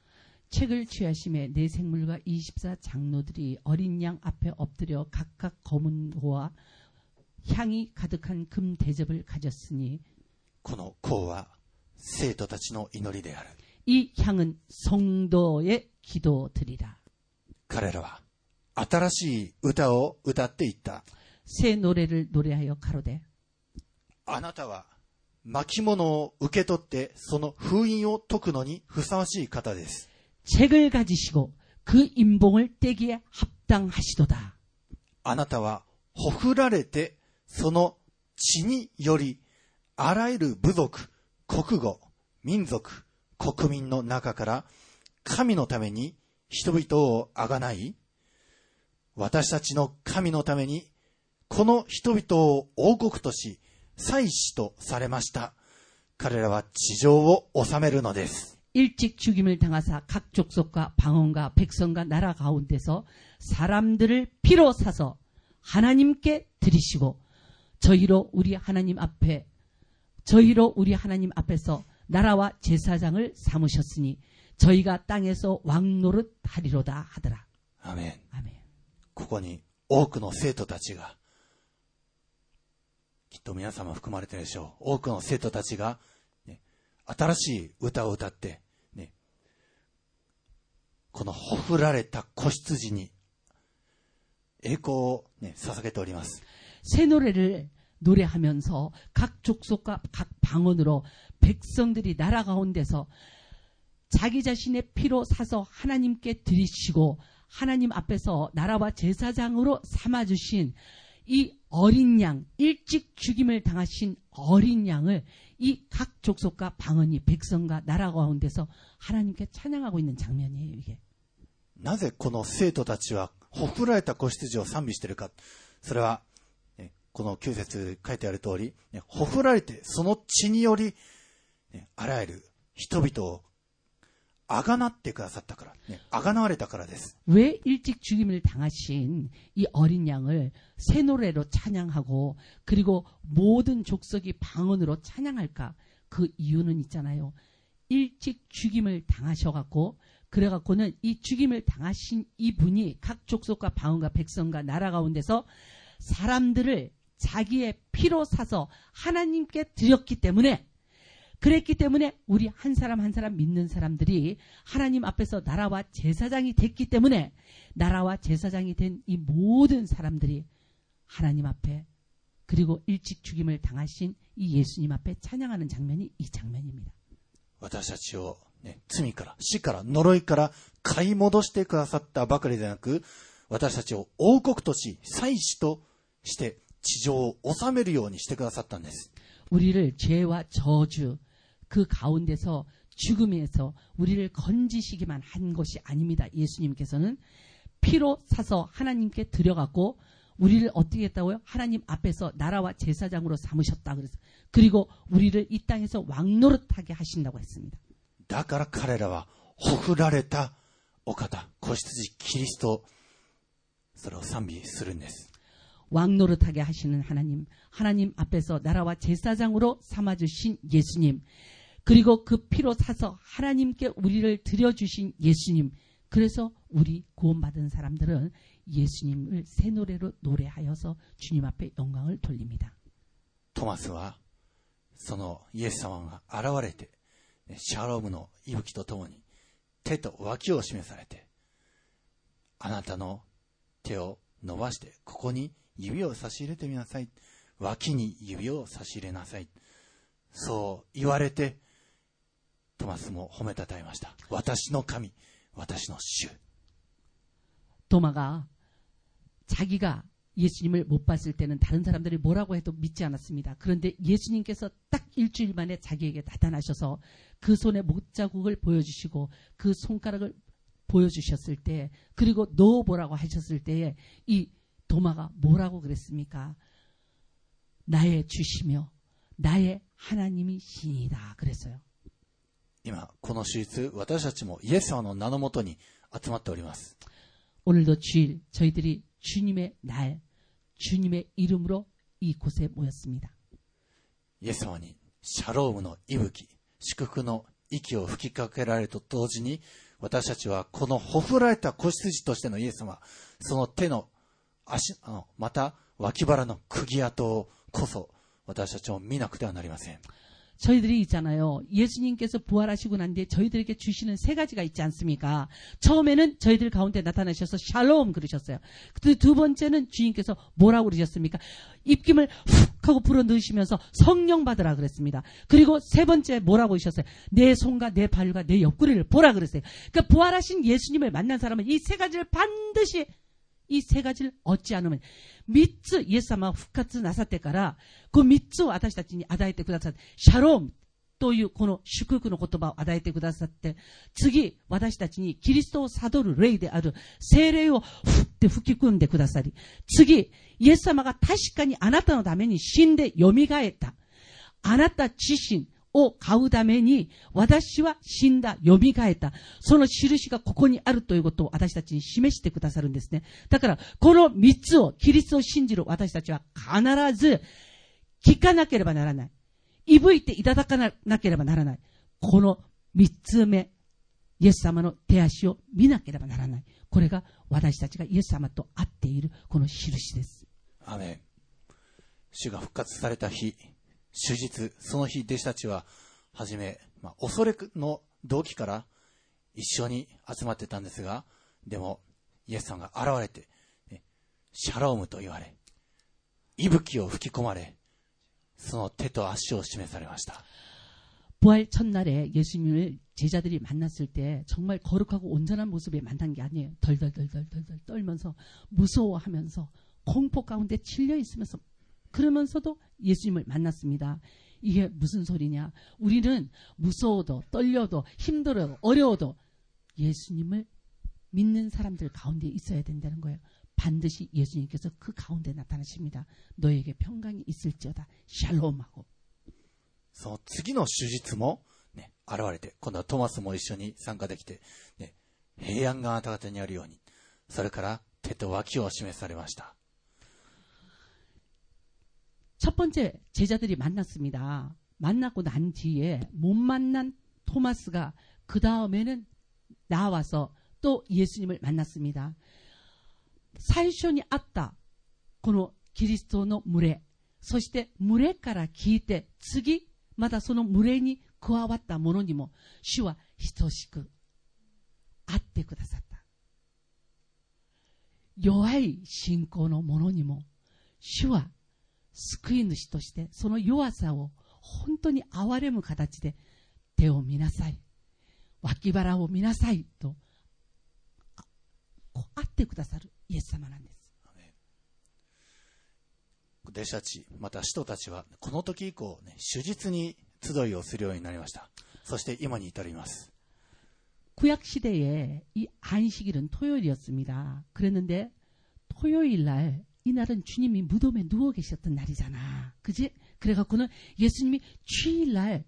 S1: 책을 취하심에 네 생물과 24 장로들이 어린 양 앞에 엎드려 각각 검은 호와 향이 가득한 금 대접을 가졌으니
S2: この香は生徒たちの祈りである。
S1: 이 향은 성도의 기도들이라.
S2: 彼らは新しい歌を歌っていった。
S1: 새 노래를 노래하여 가로되
S2: あなたは巻物を受け取ってその封印を解くのにふさわしい方です。
S1: 책을 가지시고 그 인봉을 떼기에 합당하시도다.
S2: あなたはほふられてその血によりあらゆる部族、国語、民族、国民の中から神のために人々をあがない、私たちの神のためにこの人々を王国とし祭司とされました。彼らは地上を治めるのです。
S1: 일찍 죽임을 당하사 각 족속과 방언과 백성과 나라 가운데서 사람들을 피로 사서 하나님께 드리시고 저희로 우리 하나님 앞에서 나라와 제사장을 삼으셨으니 저희가 땅에서 왕노릇 하리로다 하더라.
S2: 아멘.
S1: 아멘.
S2: ここに多くの生徒たちが、きっと皆様含まれているでしょう。多くの生徒たちが、ね、新しい歌を歌って、ね、このほふられた子羊に栄光を、ね、捧げております。
S1: 새 노래를 노래하면서 각 족속과 각 방언으로 백성들이 나라 가운데서 자기 자신의 피로 사서 하나님께 드리시고 하나님 앞에서 나라와 제사장으로 삼아주신 이 어린 양, 일찍 죽임을 당하신 어린 양을 이 각 족속과 방언이 백성과 나라 가운데서 하나님께 찬양하고 있는 장면이에요. 이게.
S2: なぜこの生徒たちはほふられた子羊を賛美しているか。それは、ね、この9節書いてある通り、ね、ほふられてその血により、ね、あらゆる人々をあがなってくださったから、ね、あがなわれたからです。
S1: 왜 일찍 죽임을 당하신 이 어린 양을 새 노래로 찬양하고 그리고 모든 족속이 방언으로 찬양할까? 그 이유는 있잖아요. 일찍 죽임을 당하셔갖고 그래갖고는 이 죽임을 당하신 이분이 각 족속과 방언과 백성과 나라 가운데서 사람들을 자기의 피로 사서 하나님께 드렸기 때문에 그랬기 때문에 우리 한 사람 한 사람 믿는 사람들이 하나님 앞에서 나라와 제사장이 됐기 때문에 나라와 제사장이 된 이 모든 사람들이 하나님 앞에 그리고 일찍 죽임을 당하신 이 예수님 앞에 찬양하는 장면이 이 장면입니다.
S2: 私たちを、ね、罪から、死から、呪いから買い戻してくださったばかりでなく、私たちを王国とし、祭司として地上を治めるようにしてくださったんです。
S1: 우리를 죄와 저주 그 가운데서 죽음에서 우리를 건지시기만 한 것이 아닙니다. 예수님께서는 피로 사서 하나님께 드려갖고 우리를 어떻게 했다고요? 하나님 앞에서 나라와 제사장으로 삼으셨다 그래서 그리고 우리를 이 땅에서 왕노릇하게 하신다고 했습니다.
S2: だから彼らはほふられたお方、子羊キリスト、それを賛美するんです。
S1: 왕노릇하게 하시는 하나님, 하나님 앞에서 나라와 제사장으로 삼아주신 예수님, 그리고 그 피로 사서 하나님께 우리를 드려주신 예수님. 그래서 우리 구원받은 사람들은 예수님을 새 노래로 노래하여서 주님 앞에 영광을 돌립니다.
S2: トマスはそのイエス様が現れて、シャロームの息吹とともに手と脇を示されて、あなたの手を伸ばしてここに指を差し入れてみなさい、脇に指を差し入れなさい、そう言われてトマスも褒めたたえました。私の神、私の主。
S1: 도마가 자기가 예수님을 못 봤을 때는 다른 사람들이 뭐라고 해도 믿지 않았습니다. 그런데 예수님께서 딱 일주일 만에 자기에게 나타나셔서 그 손에 못자국을 보여주시고 그 손가락을 보여주셨을 때 그리고 넣어보라고 하셨을 때에 이 도마가 뭐라고 그랬습니까? 나의 주시며 나의 하나님이시니이다 그랬어요.
S2: 今この手術、私たちもイエス様の名のもとに集まっております。
S1: 오늘도 주일 저희들이 주님의 날, 주님의 이름으로 이곳에 모였습니다.
S2: イエス様にシャロームの息吹、祝福の息を吹きかけられると同時に、 私たちはこのほふられた子羊としてのイエス様、その手の足、また脇腹の釘跡をこそ私たちも見なくてはなりません。
S1: 저희들이 있잖아요. 예수님께서 부활하시고 난 뒤에 저희들에게 주시는 세 가지가 있지 않습니까? 처음에는 저희들 가운데 나타나셔서 샬롬 그러셨어요. 두 번째는 주님께서 뭐라고 그러셨습니까? 입김을 훅 하고 불어 넣으시면서 성령 받으라 그랬습니다. 그리고 세 번째 뭐라고 하셨어요? 내 손과 내 발과 내 옆구리를 보라 그랬어요. 그러니까 부활하신 예수님을 만난 사람은 이 세 가지를 반드시 이 세 가지를 얻지 않으면 3つイエス様が復活なさってからこの3つを私たちに与えてくださってシャロームというこの祝福の言葉を与えてくださって次私たちにキリストを悟る霊である聖霊をふって吹き込んでくださり次イエス様が確かにあなたのために死んでよみがえったあなた自身を買うために私は死んだ、蘇った。その印がここにあるということを私たちに示してくださるんですね。だからこの3つをキリストを信じる私たちは必ず聞かなければならない。いぶいていただかなければならない。この3つ目、イエス様の手足を見なければならない。これが私たちがイエス様と会っているこの印です。
S2: アーメン。主が復活された日、主日、その日弟子たちははじめ、恐れの動機から一緒に集まってたんですが、でもイエスさんが現れて、シャロームと言われ、息吹を吹き込まれ、その手と足を示されました。
S1: 부활 첫날에 예수님을 제자들이 만났을 때 정말 거룩하고 온전한 모습에 만난 게 아니에요. 덜덜덜덜덜 떨면서 무서워하면서 공포 가운데 찔려 있으면서 그러면서도 예수님을 만났습니다. 이게 무슨 소리냐? 우리는 무서워도 떨려도 힘들어도 어려워도 예수님을 믿는 사람들 가운데 있어야 된다는 거예요. 반드시 예수님께서 그 가운데 나타나십니다. 너에게 평강이 있을지어다. 샬롬하고.
S2: その次の手術も、現れて、今度はトマスも一緒に参加できて、平安があなた方にあるように、それから手と脇を示されました。
S1: 첫 번째 제자들이 만났습니다. 만나고 난 뒤에 못 만난 토마스가 그 다음에는 나와서 또 예수님을 만났습니다. 最初に会ったこのキリストの群れ、そして群れから聞いて次またその群れに加わった者にも主は等しく会ってくださった。弱い信仰の者にも主は救い主としてその弱さを本当に憐れむ形で手を見なさい、脇腹を見なさいと会ってくださるイエス様なんです。
S2: 弟子たちまた使徒たちはこの時以降、手術に集いをするようになりました。そして今に至ります。
S1: 구약 시대에 이 안식일은 토요일이었습니다. 그랬는데 토요일 날 이날은 주님이 무덤에 누워 계셨던 날이잖아. 그지? 그래갖고는 예수님이 주일날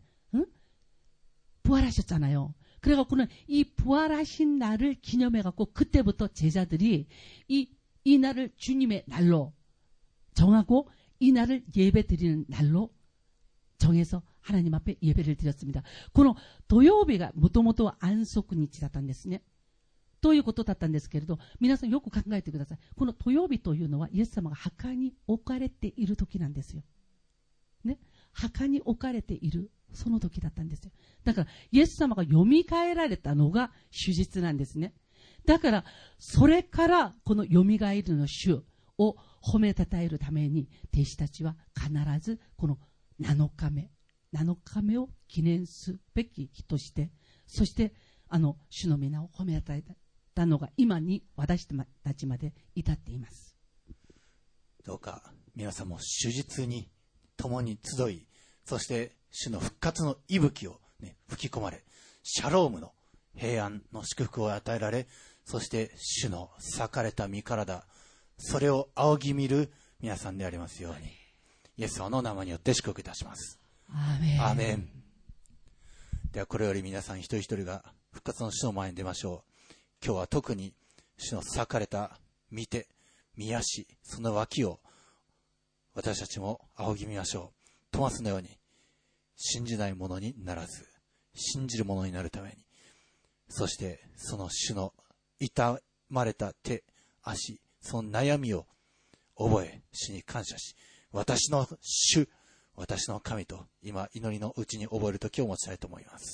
S1: 부활하셨잖아요. 그래갖고는 이 부활하신 날을 기념해갖고 그때부터 제자들이 이 날을 주님의 날로 정하고 이 날을 예배 드리는 날로 정해서 하나님 앞에 예배를 드렸습니다. この土曜日がもともとは安息日だったんですね。ということだったんですけれど、皆さんよく考えてください。この土曜日というのはイエス様が墓に置かれている時なんですよ。ね、墓に置かれているその時だったんですよ。だからイエス様が蘇られたのが主日なんですね。だからそれからこの蘇りの主を褒めたたえるために弟子たちは必ずこの7日目を記念すべき日として、そして主の皆を褒めたたのが今に私たちまで至っています。
S2: どうか皆さんも主日に共に集い、そして主の復活の息吹を、吹き込まれ、シャロームの平安の祝福を与えられ、そして主の裂かれた身体、それを仰ぎ見る皆さんでありますように、イエス様の名前によって祝福いたします。
S1: アーメン。
S2: アーメン。ではこれより皆さん一人一人が復活の主の前に出ましょう。今日は特に主の裂かれた御手、御足、その脇を私たちも仰ぎ見ましょう。トマスのように信じない者にならず、信じる者になるために、 そしてその主の痛まれた手、足、その悩みを覚え、主に感謝し、私の主、私の神と今祈りのうちに覚える時を持ちたいと思います。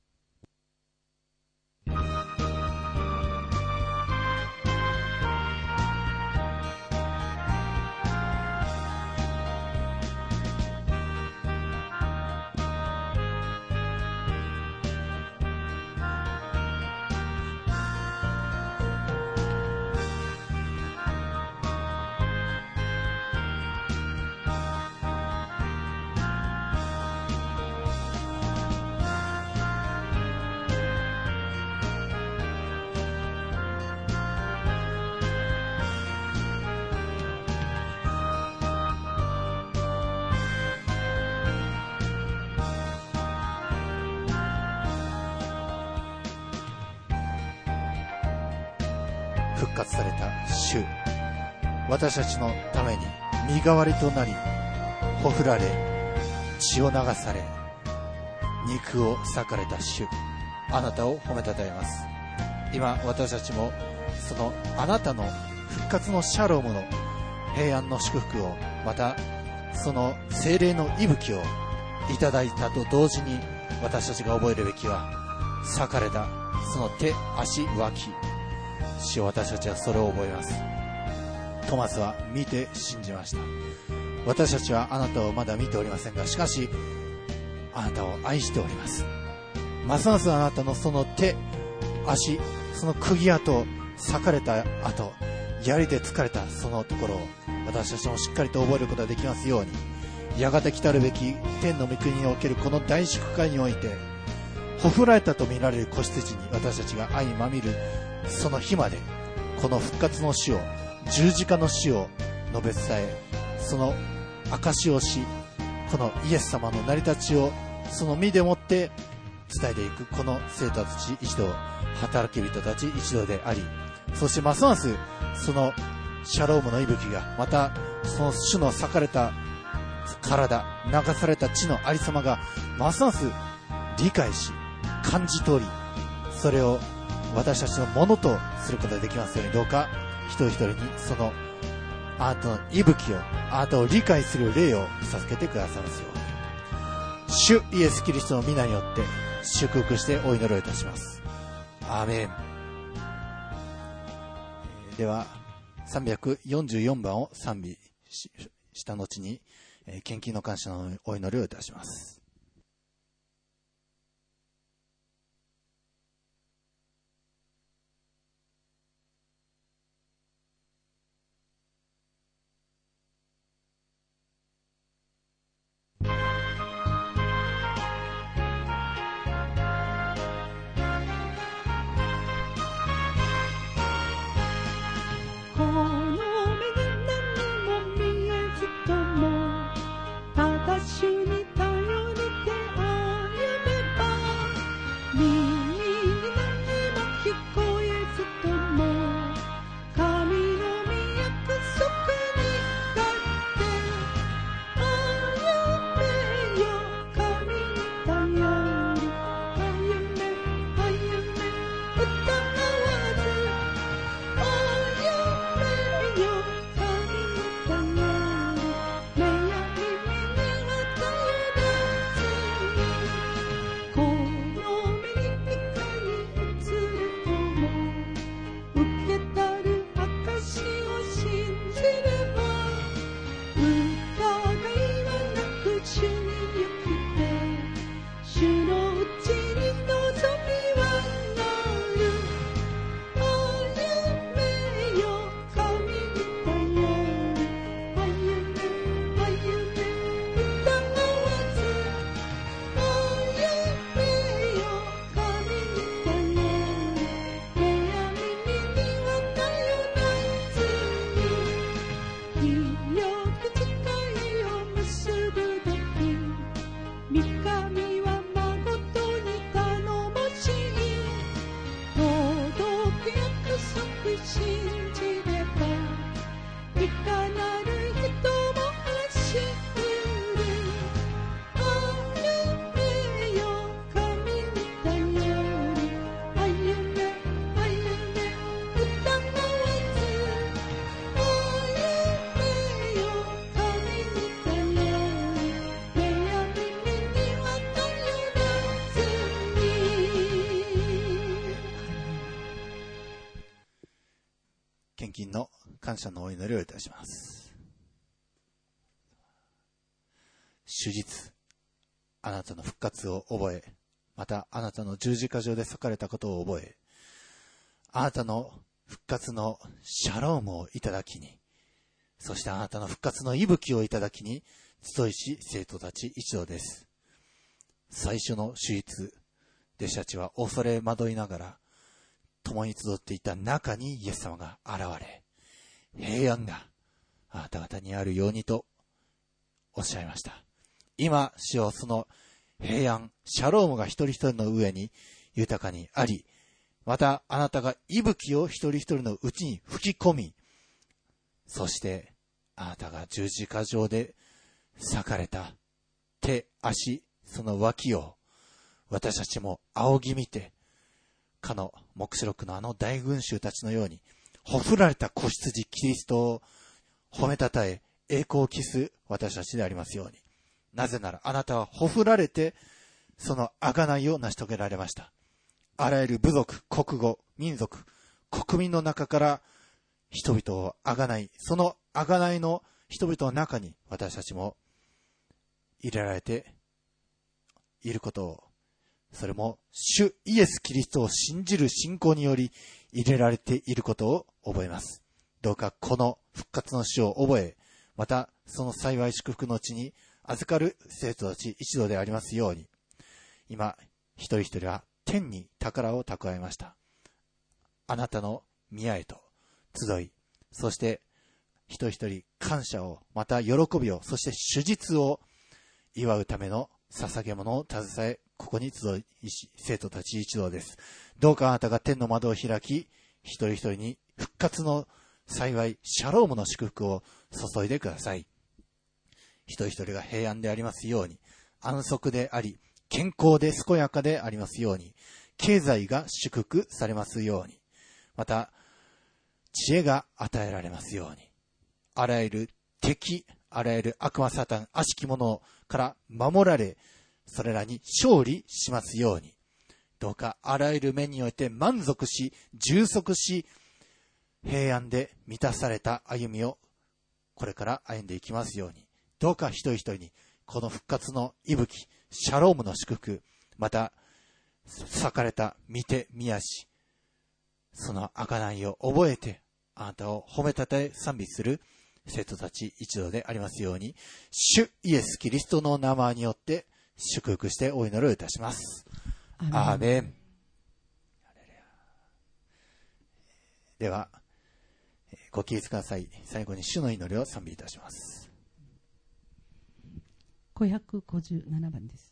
S2: 復活された主、私たちのために身代わりとなり、ほふられ血を流され肉を裂かれた主、あなたを褒めたたえます。今私たちもそのあなたの復活のシャロームの平安の祝福を、またその聖霊の息吹をいただいたと同時に、私たちが覚えるべきは裂かれたその手、足、脇、主よ、私たちはそれを覚えます。トマスは見て信じました。私たちはあなたをまだ見ておりませんが、しかしあなたを愛しております。ますますあなたのその手、足、その釘跡、裂かれた跡、槍で疲れたそのところを私たちもしっかりと覚えることができますように、やがて来たるべき天の御国におけるこの大祝会において、ほふられたと見られる子羊に私たちが愛まみるその日まで、この復活の死を、十字架の死を述べ伝え、その証をし、このイエス様の成り立ちをその身でもって伝えていく、この生徒たち一同、働き人たち一同であり、そしてますますそのシャロームの息吹が、またその主の裂かれた体、流された血のありさまがますます理解し、感じ取り、それを私たちのものとすることができますように、どうか一人一人にそのあなたの息吹を、あなたを理解する霊を授けてくださいますように、主イエスキリストの皆によって祝福してお祈りをいたします。アーメン。では344番を賛美した後に、献金の感謝のお祈りをいたします。
S3: 主に頼り
S2: 感謝のお祈りをいたします。主実、あなたの復活を覚え、またあなたの十字架上で裂かれたことを覚え、あなたの復活のシャロームをいただきに、そしてあなたの復活の息吹をいただきに、集いし生徒たち一同です。最初の手術、弟子たちは恐れ惑いながら、共に集っていた中にイエス様が現れ、平安があなた方にあるようにとおっしゃいました。今、主よ、その平安、シャロームが一人一人の上に豊かにあり、またあなたが息吹を一人一人のうちに吹き込み、そしてあなたが十字架上で裂かれた手、足、その脇を私たちも仰ぎ見て、かの黙示録のあの大群衆たちのように、ほふられた子羊キリストを褒めたたえ、栄光を期す私たちでありますように。なぜならあなたはほふられて、その贖いを成し遂げられました。あらゆる部族、国語、民族、国民の中から人々を贖い、その贖いの人々の中に私たちも入れられていることを、それも主イエス・キリストを信じる信仰により入れられていることを覚えます。どうかこの復活の主を覚え、またその幸い祝福のうちに預かる生徒たち一同でありますように、今一人一人は天に宝を蓄えました。あなたの宮へと集い、そして一人一人感謝を、また喜びを、そして主実を祝うための捧げ物を携え、ここに集いし生徒たち一同です。どうかあなたが天の窓を開き、一人一人に復活の幸い、シャロームの祝福を注いでください。一人一人が平安でありますように、安息であり、健康で健やかでありますように、経済が祝福されますように、また知恵が与えられますように、あらゆる敵、あらゆる悪魔サタン、悪しき者から守られ、それらに勝利しますように、どうかあらゆる面において満足し、充足し、平安で満たされた歩みをこれから歩んでいきますように、どうか一人一人にこの復活の息吹、シャロームの祝福、また裂かれた御手、御足、その贖いを覚えて、あなたを褒めたたえ賛美する生徒たち一同でありますように、主イエスキリストの名前によって祝福してお祈りをいたします。アーメン。ではご起立ください。最後に主の祈りを賛美いたします。
S1: 557番です。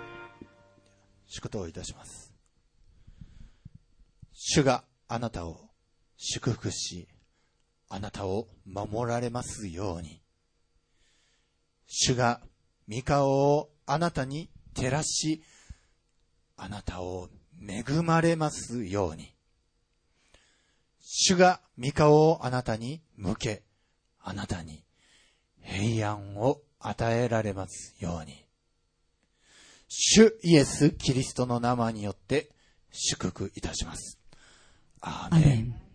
S2: 祝祷いたします。主があなたを祝福し、あなたを守られますように。主が御顔をあなたに照らし、あなたを恵まれますように。主が御顔をあなたに向け、あなたに平安を与えられますように。主イエス・キリストの名前によって祝福いたします。アーメン。